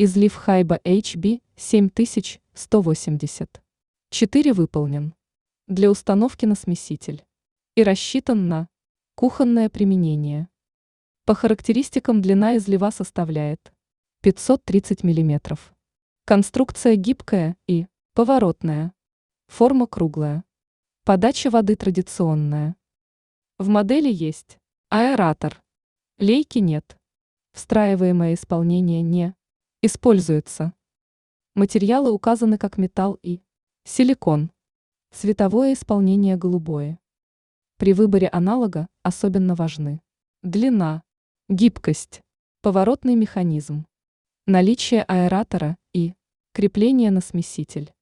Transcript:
Излив Хайба HB 7180. 4 выполнен. Для установки на смеситель. И рассчитан на кухонное применение. По характеристикам длина излива составляет 530 мм. Конструкция гибкая и поворотная. Форма круглая. Подача воды традиционная. В модели есть аэратор. Лейки нет. Встраиваемое исполнение не используется. Материалы указаны как металл и силикон. Цветовое исполнение голубое. При выборе аналога особенно важны длина, гибкость, поворотный механизм, наличие аэратора и крепление на смеситель.